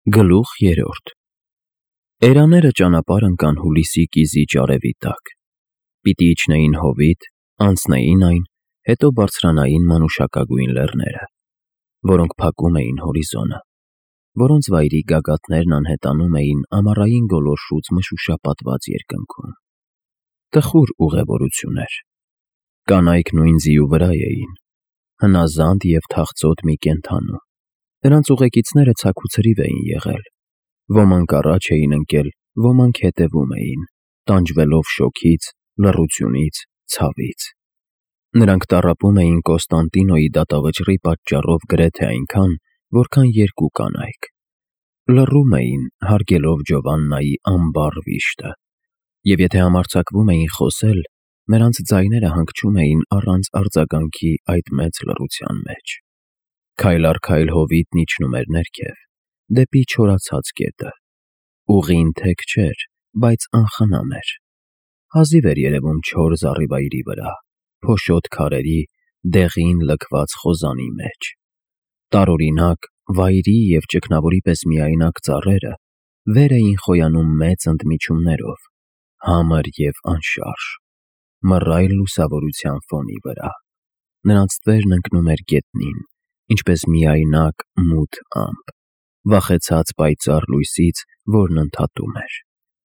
Գլուխ 3 Էրաները ճանապարհ ընկան հուլիսի կիզիչ արևի տակ. պիտի իջնեին հովիտ, անցնեին այն, հետո բարձրանային մանուշակագույն լեռները, որոնք փակում էին հորիզոնը, որոնց վայրի գագաթներն անհետանում էին ամառային գոլորշուց մշուշապատված երկնքում. տխուր ուղևորություն էր. կանայք նույն ձիու վրա էին, հնազանդ և թախծոտ մի կենդանու. նրանց ուղեկիցները ցաքուցրիվ էին եղել, ոմանք առաջ էին ընկել, ոմանք հետևում էին, տանջվելով շոգից, լռությունից, ցավից. նրանք տառապում էին Կոստանդինոյի դատավճռի պատճառով գրեթե այնքան, որքան երկու կանայք, լռում էին, հարգելով Ջովաննայի ամբառ վիշտը, և եթե համարձակվում էին խոսել, նրանց ձայները հանգչում էին առանց արձագանքի այդ մեծ լռության մեջ. Քայլ առ քայլ հովիտն իջնում էր ներքև, դեպի չորացած գետը. ուղին թեք չէր, բայց անխնամ էր. հազիվ էր երևում չոր զառիվայրի վրա, փոշոտ քարերի, դեղին լքված խոզանի մեջ. տարօրինակ, վայրի և ճգնավորի պես միայնակ ծառերը վեր էին խոյանում մեծ ընդմիջումներով, համր և անշարժ, մռայլ լուսավորության ֆոնի վրա. նրանց ստվերն ընկնում էր գետնին, ինչպես միայնակ մութ ամպ, վախեցած պայծառ լույսից, որն ընդհատում էր.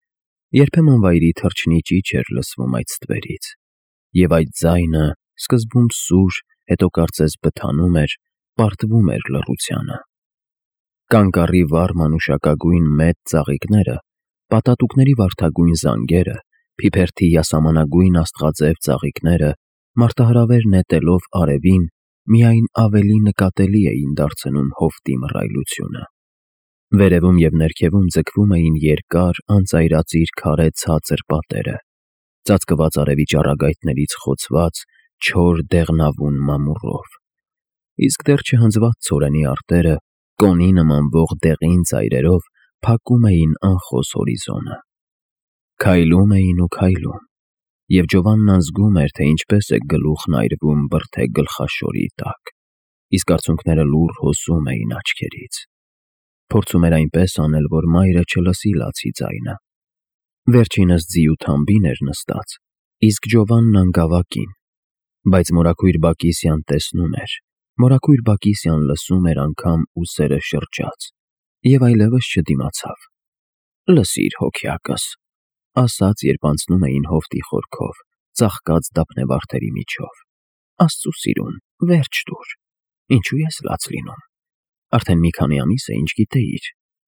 երբեմն վայրի թռչնի ճիչ էր լսվում այդ ստվերից, և այդ ձայնը սկզբում սուր, հետո կարծես բթանում էր, պարտվում էր լռությանը. կանկարի վառ մանուշակագույն մեծ ծաղիկները, պատատուկների վարդագույն զանգերը, փիփերթի յասամանագույն աստղաձև ծաղիկները, մարտահրավեր նետելով արևին, միայն ավելի նկատելի էին դարձնում հովտի մռայլությունը. վերևում և ներքևում ձգվում էին երկար, անծայրածիր քարե ցածր պատերը, ծածկված արևի ճառագայթներից խոցված չոր դեղնավուն մամուռով, իսկ դեռ չհնձված ցորենի արտերը կոնի նմանվող դեղին ծայրերով փակում էին անխոս հորիզոնը. քայլում էին ու քայլում, և Ջովաննան զգում էր, թե ինչպես է գլուխն այրվում բրդե գլխաշորի տակ, իսկ արցունքները լուռ հոսում էին աչքերից. փորձում էր այնպես անել, որ մայրը չլսի լացի ձայնը. վերջինս ձիու թամբին էր նստած, իսկ Ջովաննան գավակին, բայց մորաքույր Բակիսյան տեսնում էր, մորաքույր Բակիսյան լսում էր անգամ ուսերը շրջած, և այլևս չդիմացավ. լսիր հոգյակս, ասաց, երբ անցնում էին հովտի խորքով, ծաղկած դափնեվարդերի միջով, Աստծու սիրուն, վերջ տուր, ինչու ես լաց լինում, արդեն մի քանի ամիս է ինչ գիտեիր.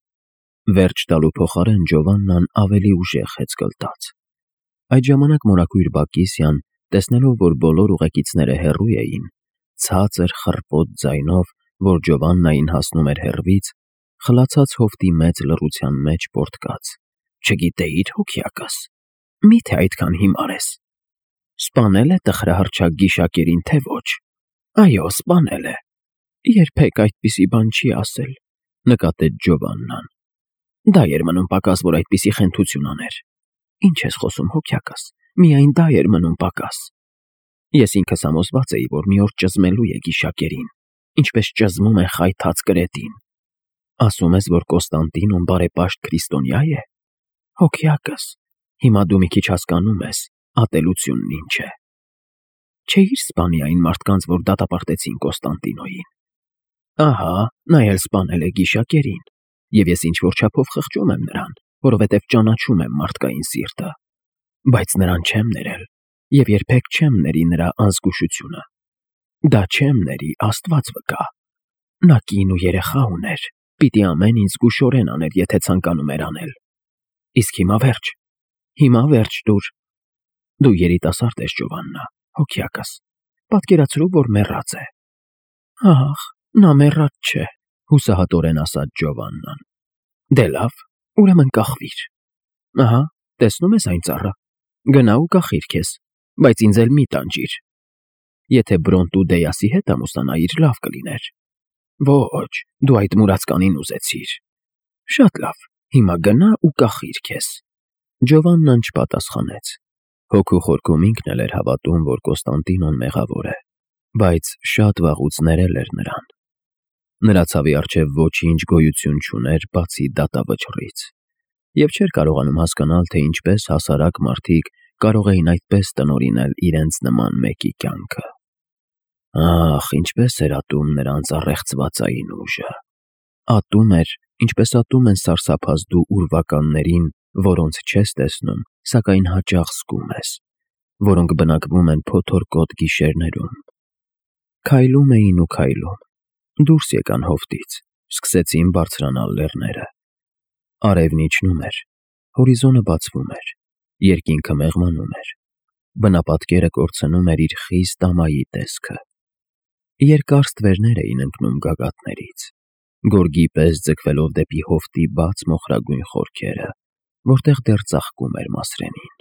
վերջ տալու փոխարեն Ջովաննան ավելի ուժեղ հեծկլտաց. այդ ժամանակ մորաքույր Բակիսյան, տեսնելով, որ բոլոր ուղեկիցները հեռու էին, ցածր խռպոտ ձայնով, որ Ջովաննային հասնում էր հեռվից, խլացած հովտի մեծ լռության մեջ պոռթկաց. չգիտեիր հոգյակս, մի՞թե այդքան հիմար ես, սպանել է տխրահռչակ գիշակերին, թե ոչ, այո, սպանել է, երբեք այդպիսի բան չի ասել, նկատեց Ջովաննան. դա էր մնում պակաս, որ այդպիսի խենթություն աներ, ինչ ես խոսում հոգյակս, միայն դա էր մնում պակաս, ես ինքս համոզված էի, որ մի օր ճզմելու է գիշակերին, ինչպես ճզմում է խայթած կրետին, ասում ես, որ Կոստանդինոն բարեպաշտ քրիստոնյա է, հոգյակս, հիմա դու մի քիչ հասկանում ես, ատելությունն ինչ է, չէիր սպանի այն մարդկանց, որ դատապարտեցին Կոստանդինոյին, ահա, նա էլ սպանել է գիշակերին, և ես ինչ-որ չափով խղճում եմ նրան, որովհետև ճանաչում եմ մարդկային սիրտը, բայց նրան չեմ ներել, և երբեք չեմ ների նրա անզգուշությունը, դա չեմ ների, Աստված վկա, նա կին ու երեխա ուներ, պիտի ամեն ինչ զգուշորեն աներ, եթե ցանկանում էր անել, իսկ հիմա վերջ տուր, դու երիտասարդ ես Ջովաննա, հոգյակս, պատկերացրու, որ մեռած է, ահ, նա մեռած չէ, հուսահատորեն ասաց Ջովաննան, դե լավ, ուրեմն կախվիր, ահա, տեսնում ես այն ծառը, գնա ու կախիր քեզ, բայց ինձ էլ մի տանջիր, եթե Բրոնտու Դեյասի հետ ամուսնանայիր, լավ կլիներ, ոչ, դու այդ մուրացկանին ուզեցիր, շատ լավ, հիմա գնա ու կախիր քեզ, Ջովաննան չպատասխանեց, հոգու խորքում ինքն էլ էր հավատում, որ Կոստանդինոն մեղավոր է, բայց շատ վաղուց ներել էր նրան, Նրա ցավի առջև ոչինչ գոյություն չուներ բացի դատավճռից, և չէր կարողանում հասկանալ, թե ինչպես հասարակ մարդիկ կարող էին այդպես տնօրինել իրենց նման մեկի կյանքը։ Ախ, ինչպես էր ատում նրանց առեղծվածային ուժը։ Ատում էր, ինչպես ատում են սարսափազդու ուրվականներին, որոնց չես տեսնում, սակայն հաճախ զգում ես, որոնք բնակվում են փոթորկոտ գիշերներում։ Քայլում էին ու քայլում, դուրս եկան հովտից, սկսեցին բարձրանալ լեռները։ Արևն իջնում էր, հորիզոնը բացվում էր, երկինքը մեղմանում էր, բնապատկերը կորցնում էր իր խիստ ամայի տեսքը։ Երկար ստվերներ էին ընկնում գագաթներից, գորգի պես ձգվելով դեպի հովտի բաց մոխրագույն խորքերը, որտեղ դեռ ծաղկում էր մասրենին։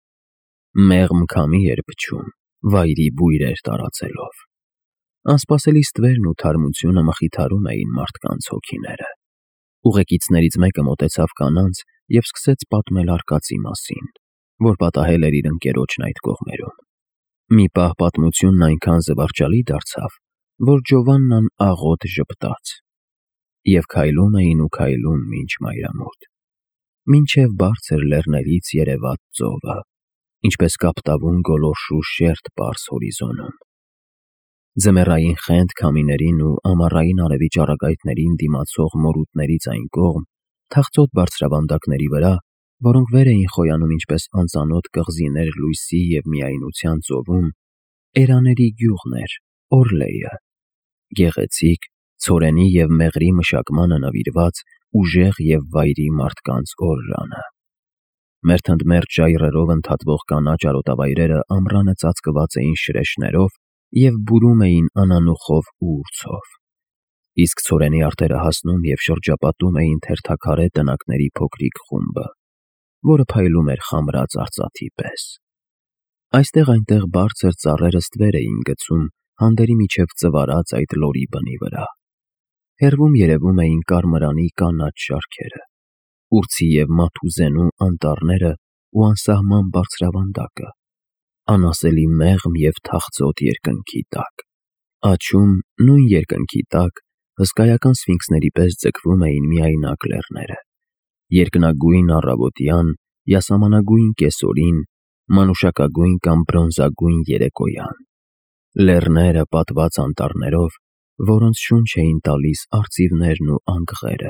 Մեղմ քամի էր փչում, վայրի բույրեր տարածելով։ Անսպասելի ստվերն ու թարմությունը մխիթարում էին մարդկանց հոգիները։ Ուղեկիցներից մեկը մոտեցավ կանանց և սկսեց պատմել արկածի մասին, որ պատահել էր իր ընկերոջն այդ կողմերում։ Մի պահ պատմությունն այնքան զվարճալի դարձավ, որ Ջովաննան աղոտ ժպտաց, և քայլում էին ու քայլում մինչ մայրամուտ, մինչև բարձր լեռներից երևաց ծովը, ինչպես կապտավուն գոլորշու շերտ պարզ հորիզոնում։ Ձմեռային խենթ քամիներին ու ամառային արևի ճառագայթներին դիմացող մորուտներից այն կողմ, թախծոտ բարձրավանդակների վրա, որոնք վեր էին խոյանում ինչպես անծանոթ կղզիներ լույսի և միայնության ծովում, էրաների գյուղն էր, Օրլեյը, գեղեցիկ, ցորենի և մեղրի մշակմանը նվիրված ուժեղ և վայրի մարդկանց օրրանը։ Մերթընդմերթ ժայռերով ընդհատվող կանաչ արոտավայրերը ամռանը ծածկված էին շրեշներով և բուրում էին անանուխով ու ուրցով, իսկ ցորենի արտերը հասնում և շրջապատում էին թերթաքարե տնակների փոքրիկ խումբը, որը փայլում էր խամրած արծաթի պես։ Այստեղ-այնտեղ բարձր ծառերը ստվեր էին գցում հանդերի միջև ծվարած այդ լորի բնի վրա։ Հեռվում երևում էին կարմրանի կանաչ շարքերը, ուրցի և մաթուզենու անտառները ու անսահման բարձրավանդակը, անասելի մեղմ և թախծոտ երկնքի տակ։ Աջում, նույն երկնքի տակ, հսկայական սֆինքսների պես ձգվում էին միայնակ լեռները, երկնագույն առավոտյան, յասամանագույն կեսօրին, մանուշակագույն կամ բրոնզագույն երեկոյան, լեռները պատված անտառներով, որոնց շունչ էին տալիս արծիվներն ու անգղերը։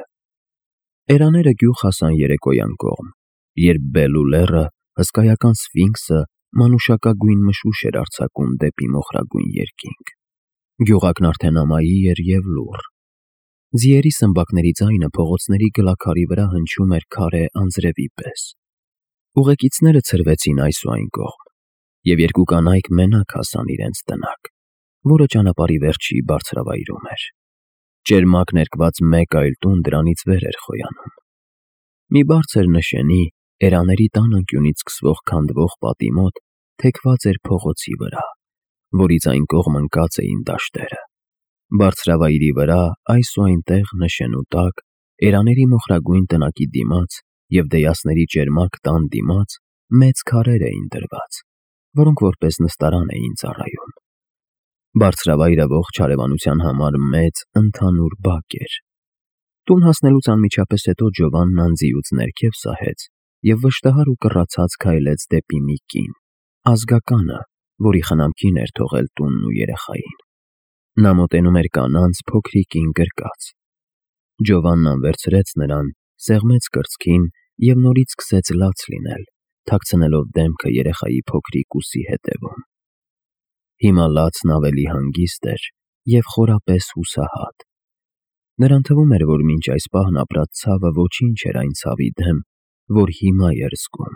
Էրաները գյուղ հասան երեկոյան կողմ, երբ Բելու լեռը, հսկայական սֆինքսը, մանուշակագույն մշուշ էր արձակում դեպի մոխրագույն երկինք։ Գյուղակն արդեն ամայի էր և լուռ։ Ձիերի սմբակների ձայնը փողոցների գլաքարի վրա հնչում էր քարե անձրևի պես։ Ուղեկիցները ցրվեցին այս ու այն կողմ, և երկու կանայք մենակ հասան իրենց տնակ, որը ճանապարհի վերջի բարձրավայրում էր։ Ճերմակ ներկված մեկ այլ տուն դրանից վեր էր խոյանում։ Մի բարձր նշանի, էրաների տան անկյունից սկսվող քանդվող պատի մոտ թեքված էր փողոցի վրա, որից այն կողմ ընկած էին դաշտերը։ Բարձրավայրի վրա այս ու այնտեղ նշանու տակ, էրաների մոխրագույն տնակի դիմաց և դեյասների ճերմակ տան դիմաց մեծ քարեր էին դրված, որոնք որպես նստարան էին ծառայում։ Բարձրավայրը ողջ հարևանության համար մեծ, ընդհանուր բակ էր։ Տուն հասնելուց անմիջապես հետո Ջովաննան ձիուց ներքև սահեց և վշտահար ու կռացած քայլեց դեպի մի կին, ազգականը, որի խնամքին էր թողել տունն ու երեխային։ Նա մոտենում էր կանանց փոքրիկին գրկած։ Ջովաննան վերցրեց նրան, սեղմեց կրծքին և նորից սկսեց լաց լինել, թաքցնելով դեմքը երեխայի փոքրիկ ուսի հետևում։ Հիմա լացն ավելի հանգիստ էր և խորապես հուսահատ։ Նրան թվում էր, որ մինչ այս պահն ապրած ցավը ոչինչ էր այն ցավի դեմ, որ հիմա էր զգում։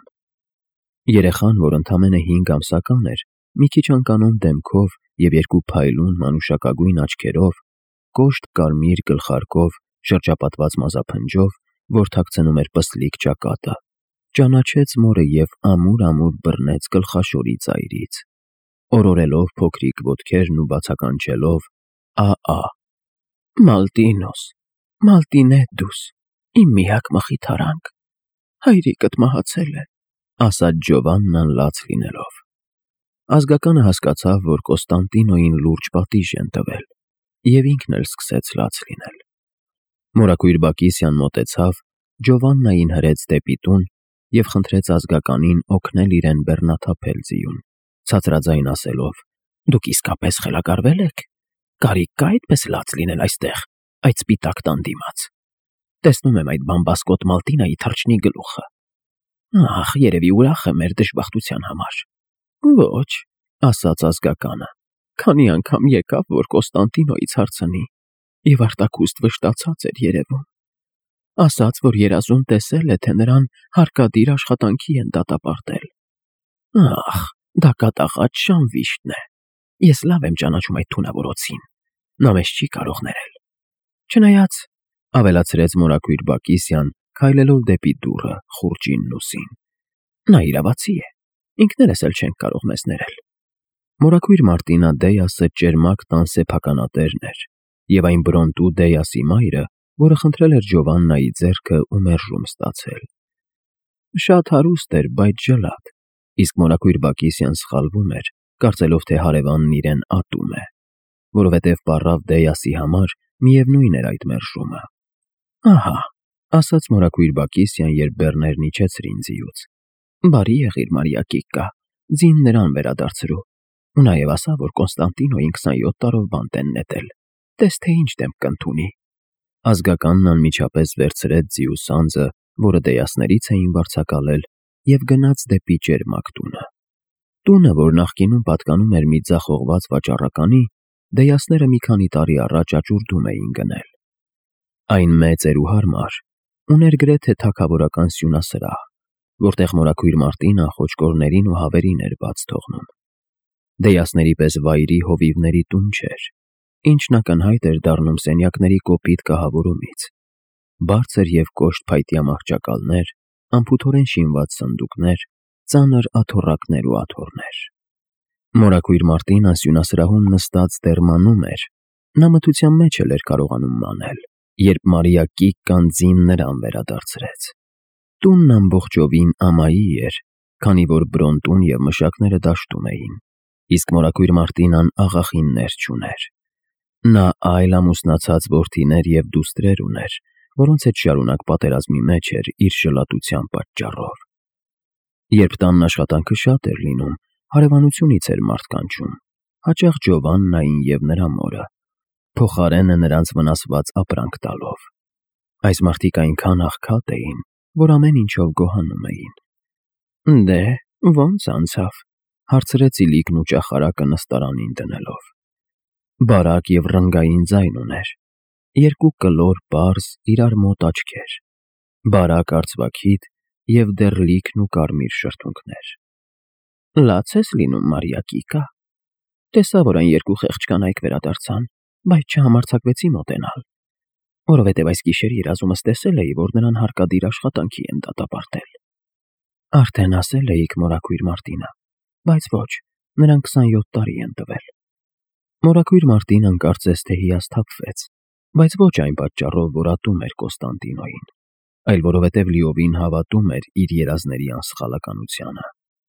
Երեխան, որ ընդամենը 5 ամսական էր, մի քիչ անկանոն դեմքով և երկու փայլուն մանուշակագույն աչքերով, կոշտ կարմիր գլխարկով, շրջապատված մազափնջով, որ թաքցնում էր պստլիկ ճակատը, ճանաչեց մորը և ամուր-ամուր բռնեց գլխաշորի ծայրից, օրորելով փոքրիկ ոտքերն ու բացականչելով «Ա»։ «Մալտինոս, Մալտինեդուս, իմ միակ մխիթարանք, հայրիկդ մահացել է», ասաց Ջովաննան լաց լինելով։ Ազգականը հասկացավ, որ Կոստանդինոյին լուրջ պատիժ են տվել, և ինքն էլ սկսեց լաց լինել։ Մորաքույր Բակիսյան մոտեցավ, Ջովաննային հրեց դեպի տուն և խնդրեց ազգականին օգնել իրեն բեռնաթափել ձիուն, ցածրաձայն ասելով. «Դուք իսկապես խելագարվե՞լ եք։ Կարիք կա այդպես լաց լինել այստեղ, այդ սպիտակ տան դիմաց։ Տեսնում եմ այդ բամբասկոտ Մալտինայի թռչնի գլուխը։ Ախ, երևի ուրախ է մեր դժբախտության համար»։ «Ոչ», ասաց ազգականը, «քանի անգամ եկավ, որ Կոստանդինոյից հարցնի, և արտաքուստ վշտացած էր երևում։ Ասաց, որ երազում տեսել է, թե նրան հարկադիր աշխատանքի են դատապարտել։ Ախ, դա կատաղած Ժանվիշտն է։ Ես լավ եմ ճանաչում այդ թունավորոցին, նա մեզ չի կարող ներել։ Չնայած, ավելացրեց մորաքույր Բակիսյան, քայլելով դեպի դուռը, խուրջին լուսին, նա իրավացի է, ինքներս էլ չենք կարող մեզ ներել»։ Մորաքույր Մարտինա Դեյասը ճերմակ տան սեփականատերն էր, և այն բրոնտու Դեյասի մայրը, որը խնդրել էր Ջովաննայի ձեռքը ու մերժում ստացել։ Շատ հարուստ էր, բայց ջլատ, իսկ մորաքույր Բակիսյան սխալվում էր, կարծելով, թե հարևանն իրեն ատում է, որովհետև պառավ Դեյասի համար միևնույն էր այդ մերժումը։ «Ահա», ասաց մորաքույր Բակիսյան, երբ բեռներն իջեցրին ձիուց, «բարի եղիր, Մարիա Կիկկա, ձին նրան վերադարձրու, ու նաև ասա, որ Կոնստանտինոյին 27 տարով բանտ են նետել, տես թե ինչ դեմք կընդունի»։ Ազգականն անմիջապես վերցրեց ձիու սանձը, որը Դեյասներից էին վարձակալել, և գնաց դեպի ճերմակ տունը։ Տունը, որ նախկինում պատկանում էր մի ձախողված վաճառականի, Դեյասները մի քանի տարի առաջ աճուրդում էին գնել։ Այն մեծ էր ու հարմար, ուներ գրեթե թագավորական սյունասրահ, որտեղ մորաքույր Մարտինան խոճկորներին ու հավերին էր բաց թողնում։ Դեյասների պես վայրի հովիվների տուն չէր, ինչն ակնհայտ էր դառնում սենյակների կոպիտ կահավորումից։ Բարձր և կոշտ փայտյա մահճակալներ, անփութորեն շինված սնդուկներ, ծանր աթոռակներ ու աթոռներ։ Մորաքույր Մարտինան սյունասրահում նստած դեռ մանում էր, նա մթության մեջ էլ էր կարողանում մանել, երբ Մարիա Կիկկան ձին նրան վերադարձրեց։ Տունն ամբողջովին ամայի էր, քանի որ բրոնտուն և մշակները դաշտում էին, իսկ մորաքույր Մարտինան աղախիններ չուներ։ Նա այլ ամուսնացած որդիներ և դուստրեր ուներ, որոնց հետ շարունակ պատերազմի մեջ էր իր ժլատության պատճառով։ Երբ տանն աշխատանքը շատ էր լինում, հարևանությունից էր մարդ կանչում, հաճախ Ջովաննային և նրա մորը, փոխարենը նրանց վնասված ապրանք տալով։ Այս մարդիկ այնքան աղքատ էին, որ ամեն ինչով գոհանում էին։ «Դե, ո՞նց անցավ», հարցրեց Իլիկն ու ճախարակը նստարանին դնելով։ Բարակ և ռնգային ձայն ուներ, երկու կլոր, պարզ, իրար մոտ աչքեր, բարակ արծվաքիթ և դեռ լիքն ու կարմիր շրթունքներ։ «Լաց ես լինում, Մարիա Կիկկա։ Տեսա, որ այն երկու խեղճ կանայք վերադարձան, բայց չհամարձակվեցի մոտենալ, որովհետև այս գիշեր երազումս տեսել էի, որ նրան հարկադիր աշխատանքի են դատապարտել»։ «Արդեն ասել էիք, մորաքույր Մարտինա, բայց ոչ, նրան 27 տարի են տվել»։ Մորաքույր Մարտինան կարծես թե հիասթափվեց, բայց ոչ այն պատճառով, որ ատում էր Կոստանդինոյին, այլ որովհետև լիովին հավատում էր իր երազների անսխալականությանը։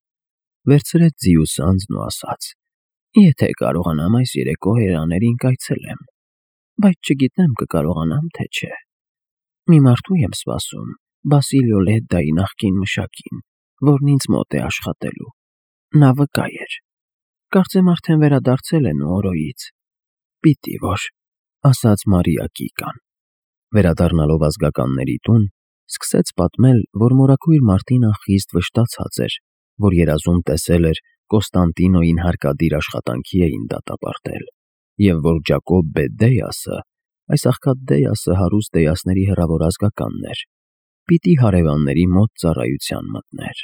Վերցրեց ձիու սանձն ու ասաց. «Եթե կարողանամ այս երեկո Հերաներին կայցելեմ, բայց չգիտեմ կկարողանամ, թե չէ։ Մի մարդու եմ սպասում, Բասիլիո Լեդդայի նախկին մշակին, որն ինձ մոտ է աշխատելու։ Նա վկա էր։ Կարծեմ արդեն վերադարձել է Նուորոյից»։ «Պիտի որ», ասաց Մարիա Կիկկան։ Վերադառնալով ազգականների տուն, սկսեց պատմել, որ մորաքույր Մարտինան խիստ վշտացած էր, որ երազում տեսել էր Կոստանդինոյին հարկադիր աշխատանքի էին դատապարտել, և որ Ջակոբբե Դեյասը, այս աղքատ Դեյասը հարուստ Դեյասների հեռավոր ազգականն էր, պիտի հարևանների մոտ ծառայության մտներ։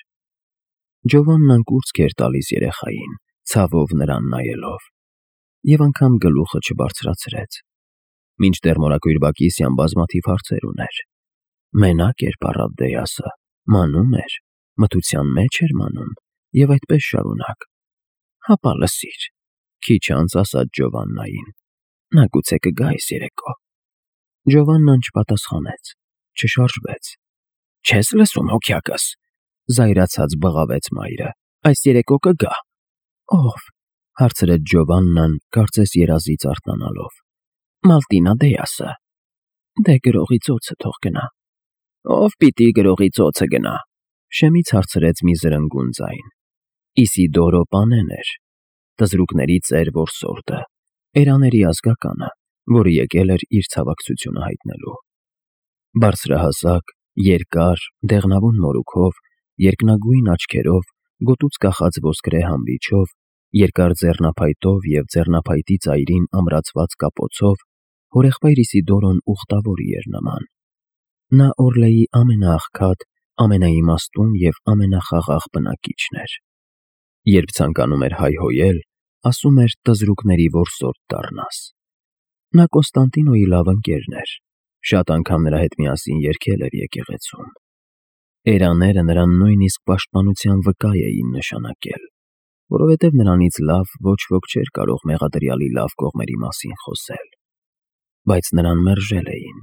Ջովաննան կուրծք էր տալիս երեխային, ցավով նրան նայելով, և անգամ գլուխը չբարձրացրեց։ Մինչդեռ մորաքույր Բակիսյան բազմաթիվ հարցեր ուներ։ Մենակ էր պառավ Դեյասը, մանում էր, մթության մեջ էր մանում, և այդպես շարունակ։ «Հապա լսիր», քիչ անց ասաց Ջովաննային, «նա գուցե կգա այս երեկո»։ Ջովաննան չպատասխանեց, չշարժվեց։ «Չես լսում, հոգյակս», զայրացած բղավեց մայրը, «այս երեկո կգա»։ «Ո՞վ», հարցրեց Ջովաննան, կարծես երազից արթնանալով։ Մալտինադեյասը։ Դե գրողի ծոցը թող գնա։ Ով պիտի գրողի ծոցը գնա։ Շեմից հարցրեց մի զրնգուն ձայն։ Իսիդորո Պանեն էր, տզրուկների ծեր որսորդը, էրաների ազգականը, որը եկել էր իր ցավակցությունը հայտնելու։ Բարձրահասակ, երկար, դեղնավուն մորուքով, երկնագույն աչքերով, գոտուց կախած ոսկրե համբիչով, երկար ձեռնափայտով և ձեռնափայտի ծայրին ամրացված կապոցով, հորեղբայր Իսիդորոն ուխտավորի էր նման։ Նա Օրլեի ամենաաղքատ, ամենաիմաստուն և ամենախաղաղ բնակիչն էր։ Երբ ցանկանում էր հայհոյել, ասում էր տզրուկների որսորդ դառնաս։ Նա Կոնստանտինոյի լավ ընկերն էր, շատ անգամ նրա հետ միասին երգել էր եկեղեցում։ Էրաները նրան նույնիսկ պաշտպանության վկա էին նշանակել, որովհետև նրանից լավ ոչ ոք չէր կարող մեղադրյալի լավ կողմերի մասին խոսել։ Բայց նրան մերժել էին։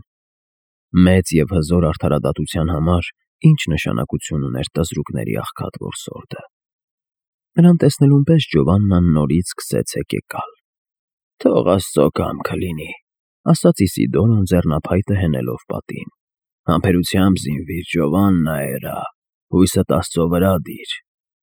Մեծ և հզոր արդարադատության համար ինչ նշանակություն ուներ տզրուկների աղքատ որսորդը։ Նրան տեսնելուն պես Ջովաննան նորից սկսեց հեկեկալ։ Թող Աստծո կամքը լինի, ասաց Իսիդորոն ձեռնափայտը հենելով պատին։ Համբերությամբ զինվիր, Ջովաննա էրա, հույսդ Աստծո վրա դիր։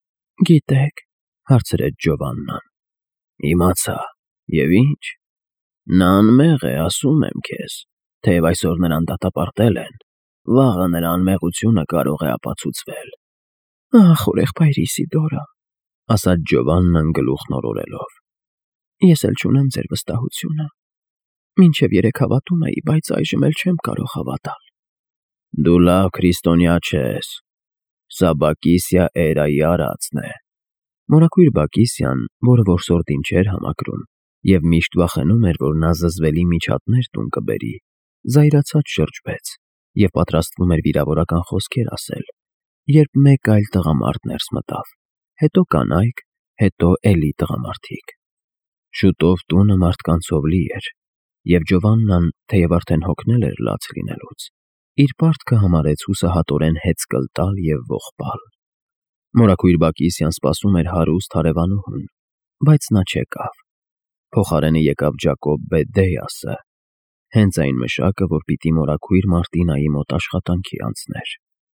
Գիտեք, հարցրեց Ջովաննան։ Իմացա, և ինչ։ Նա անմեղ է, ասում եմ քեզ, թեև այսօր նրան դատապարտել են, վաղը նրա անմեղությունը կարող է ապացուցվել։ Ախ, օրեղբայր Իսիդորը, ասաց Ջովաննան գլուխն օրորելով։ Ես էլ չունեմ ձեր վստահությունը։ Մինչև երեկ հավատում էի, բայց այժմ էլ չեմ կարող հավատալ։ Դու լավ քրիստոնյա չես։ Սա Բակիսիա էրայի արածն է։ Մորաքույր Բակիսիան, որը որսորդին չէր համակրում և միշտ վախենում էր, որ նա զզվելի միջատներ տուն կբերի, զայրացած շրջվեց և պատրաստվում էր վիրավորական խոսքեր ասել, երբ մեկ այլ տղամարդ ներս մտավ, հետո կանայք, հետո էլի տղամարդիկ։ Շուտով տունը մարդկանցով լի էր, և Ջովաննան, թեև արդեն հոգնել էր լաց լինելուց, իր պարտքը համարեց հուսահատորեն հեծկլ տալ և ողբալ։ Մորաքույր Բակիսիան սպասում էր հարուստ հարևանուհուն, բայց նա չեկավ։ Փոխարենը եկավ Ջակոբ Բեդդեյասը, հենց այն մշակը, որ պիտի մորաքույր Մարտինայի մոտ աշխատանքի անցներ։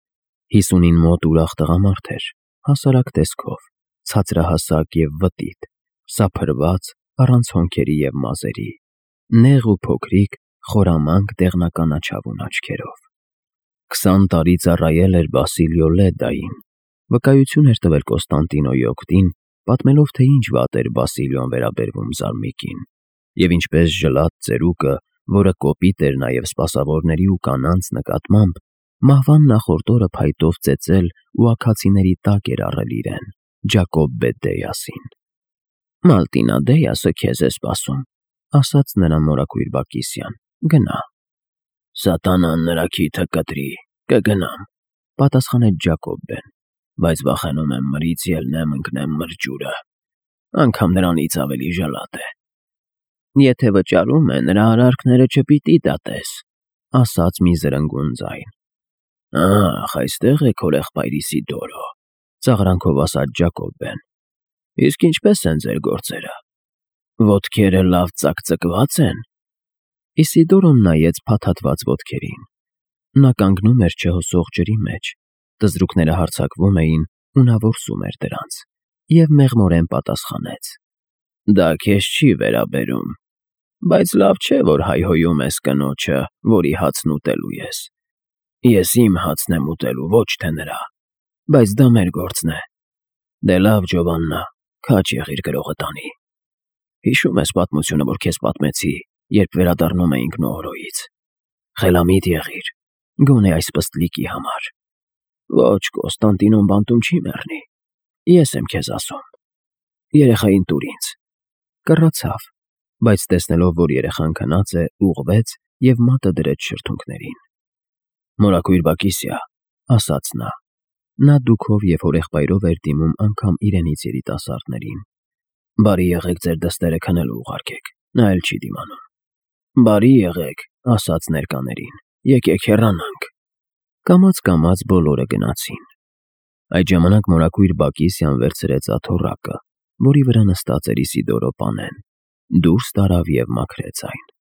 50-ին մոտ ուրախ տղամարդ էր, հասարակ տեսքով, ցածրահասակ և վտիտ, սափրված, առանց հոնքերի և մազերի, նեղ ու փոքրիկ, խորամանկ դեղնականաչավուն աչքերով։ 20 տարի ծառայել էր Բասիլիո Լեդդային, վկայություն էր տվել Կոնստանտինոյի օգտին, պատմելով, թե ինչ վատ էր Բասիլիոն վերաբերվում զարմիկին, և ինչպես ժլատ ծերուկը, որը կոպիտ էր նաև սպասավորների ու կանանց նկատմամբ, մահվան նախորդ օրը փայտով ծեծել ու աքացիների տակ էր առել իրեն, Ջակոբ Բեդդեյասին։ Մալտինադեյասը քեզ է սպասում, ասաց նրան մորաքույր Բակիսիան, գնա։ Սատանան նրա քիթը կտրի, կգնամ, պատասխանեց Ջակոբբեն, բայց վախենում եմ մրից ելնեմ ընկնեմ մրջուրը, անգամ նրանից ավելի ժլատ է։ Եթե վճարում է, նրա արարքները չպիտի դատես, ասաց մի զրնգուն ձայն։ Ախ, այստեղ է քո եղբայր Իսիդորո, ծաղրանքով ասաց Ջակոբբեն։ Իսկ ինչպես են ձեր գործերը։ Ոտքերը լավ ծակծկված են։ Իսիդորոն նայեց փաթաթված ոտքերին։ Նա կանգնում էր չհոսող ջրի մեջ, տզրուկները հարձակվում էին, ու նա որսում էր դրանց, և մեղմորեն պատասխանեց. Դա քեզ չի վերաբերում, բայց լավ չէ, որ հայհոյում ես կնոջը, որի հացն ուտելու ես։ Ես իմ հացն եմ ուտելու, ոչ թե նրա, բայց դա մեր գործն է։ Դե լավ, Ջովաննա, քաջ եղիր գրողը տանի։ Հիշում ես պատմությունը, որ քեզ պատմեցի, երբ վերադառնում էինք Նոորոյից։ Խելամիտ եղիր, գոնե այս պստլիկի համար։ Ոչ, Կոնստանտինոն բանտում չի մեռնի։ Ես եմ քեզ ասում։ Երեխային տուր ինձ։ Կռացավ, բայց տեսնելով, որ երեխան քնած է, ուղղվեց և մատը դրեց շրթունքներին։ Մորաքույր Բակիսիա, ասաց նա։ Նա դուքով և հորեղբայրով էր դիմում անգամ իրենից երիտասարդներին։ Բարի եղեք ձեր դստերը քնելու ուղարկեք, նա էլ չի դիմանում։ Բարի եղեք, ասաց ներկաներին, եկեք հեռանանք։ Կամաց բոլորը գնացին։ Այդ ժամանակ մորաքույր Բակիսիան վերցրեց աթոռակը, որի վրա նստած էր Իսիդորո Պանեն, դուրս տարավ և մաքրեց այն։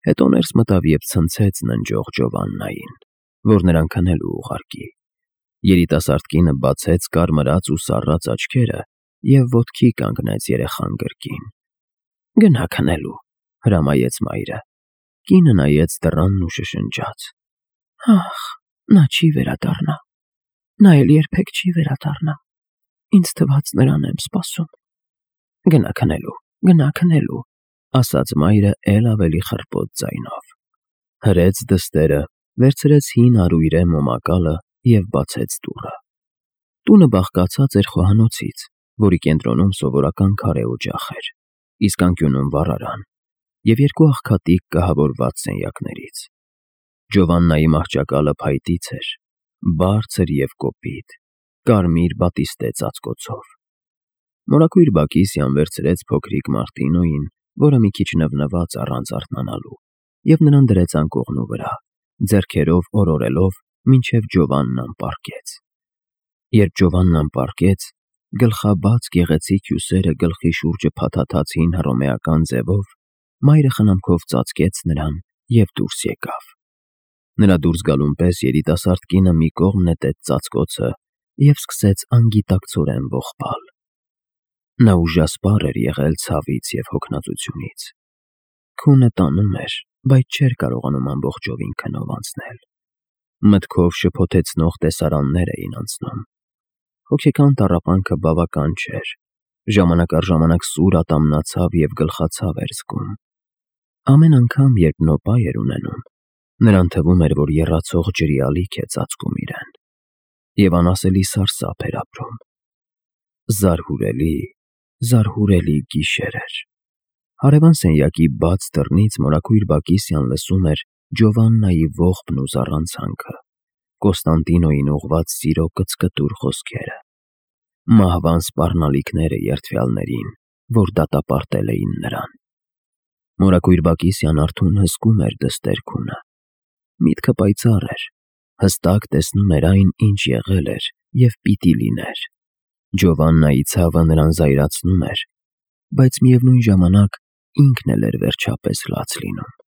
Հետո ներս մտավ և ցնցեց ննջող Ջովաննային, որ նրան քնելու ուղարկի։ Երիտասարդ կինը բացեց կարմրած ու սառած աչքերը և ոտքի կանգնեց երեխան գրկին։ «Գնա քնելու», հրամայեց մայրը։ Կինը նայեց դռանն ու շշնջաց. «Ախ, նա չի վերադառնա, նա էլ երբեք չի վերադառնա, ինձ թվաց նրան եմ սպասում»։ «Գնա քնելու», ասաց մայրը էլ ավելի խռպոտ ձայնով։ Հրեց դստերը, վերցրեց հին արույրե մոմակալը և բացեց դուռը։ Տունը բաղկացած էր խոհանոցից, որի կենտրոնում սովորական քարե օջախ էր, իսկ անկյունում վառարան և երկու աղքատիկ կահավորված սենյակներից։ Ջովաննայի մահճակալը փայտից էր, բարձր և կոպիտ, կարմիր բատիստե ծածկոցով։ Մորակույր Բակիսյան վերցրեց փոքրիկ Մարտինոյին, որը մի քիչ նվնված առանց արթնանալու, և նրան դրեց անկողնու վրա, ձեռքերով օրորելով, մինչև Ջովաննան պառկեց։ Երբ Ջովաննան պառկեց, գլխաբաց գեղեցիկ հյուսերը գլխի շուրջը փաթաթած հին հռոմեական ձևով, մայրը խնամքով ծածկեց նրան և դուրս եկավ։ Նրա դուրս գալուն պես երիտասարդ կինը մի կողմ նետեց ծածկոցը և սկսեց անգիտակցորեն ողբալ։ Նա ուժասպառ էր եղել ցավից և հոգնածությունից։ Քունը տանում էր, բայց չէր կարողանում ամբողջովին քնով անցնել։ Մտքով շփոթեցնող տեսարաններ էին անցնում։ Հոգեկան տառապանքը բավական չէր, ժամանակ առ ժամանակ սուր ատամնացավ և գլխացավ էր զգում։ Ամեն անգամ, երբ նոպա էր ունենում, նրան թվում էր, որ եռացող ջրի ալիք է ծածկում իրեն, և անասելի սարսափ էր ապրում։ Զարհուրելի գիշեր էր։ Հարևան սենյակի բաց դռնից մորակույր Բակիսյան լսում էր Ջովաննայի ողբն ու զառանցանքը, Կոստանդինոյին ուղղված սիրո կծկտուր խոսքերը, մահվան սպառնալիքները երդվյալներին, որ դատապարտել էին նրան։ Մորակույր Բակիսյան արթուն հսկում էր դստեր քունը։ Միտքը պայծառ էր, հստակ տեսնում էր այն, ինչ եղել էր և պիտի լիներ։ Ջովաննայի ցավը նրան զայրացնում էր, բայց միևնույն ժամանակ ինքն էլ էր վերջապես լաց լինում։